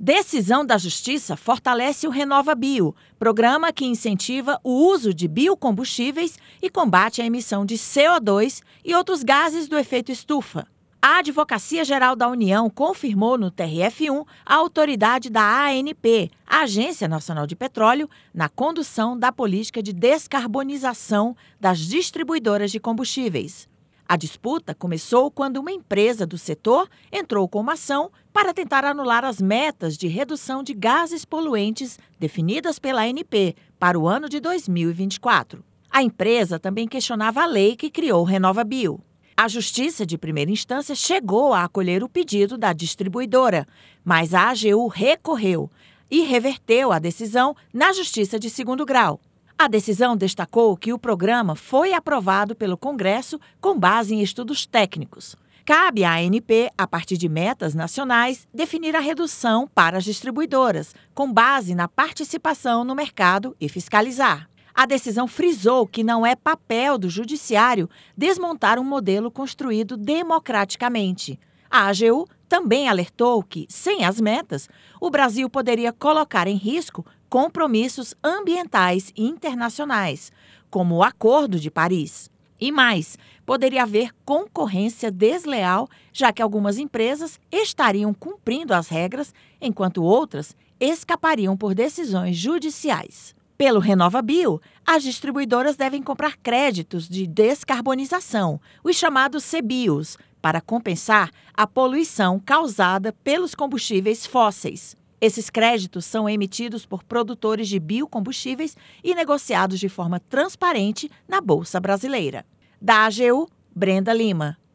Decisão da Justiça fortalece o RenovaBio, programa que incentiva o uso de biocombustíveis e combate a emissão de CO2 e outros gases do efeito estufa. A Advocacia Geral da União confirmou no TRF1 a autoridade da ANP, a Agência Nacional de Petróleo, na condução da política de descarbonização das distribuidoras de combustíveis. A disputa começou quando uma empresa do setor entrou com uma ação para tentar anular as metas de redução de gases poluentes definidas pela ANP para o ano de 2024. A empresa também questionava a lei que criou o RenovaBio. A Justiça de Primeira Instância chegou a acolher o pedido da distribuidora, mas a AGU recorreu e reverteu a decisão na Justiça de Segundo Grau. A decisão destacou que o programa foi aprovado pelo Congresso com base em estudos técnicos. Cabe à ANP, a partir de metas nacionais, definir a redução para as distribuidoras, com base na participação no mercado e fiscalizar. A decisão frisou que não é papel do Judiciário desmontar um modelo construído democraticamente. A AGU também alertou que, sem as metas, o Brasil poderia colocar em risco compromissos ambientais internacionais, como o Acordo de Paris. E mais, poderia haver concorrência desleal, já que algumas empresas estariam cumprindo as regras, enquanto outras escapariam por decisões judiciais. Pelo RenovaBio, as distribuidoras devem comprar créditos de descarbonização, os chamados CBIOS, para compensar a poluição causada pelos combustíveis fósseis. Esses créditos são emitidos por produtores de biocombustíveis e negociados de forma transparente na Bolsa Brasileira. Da AGU, Brenda Lima.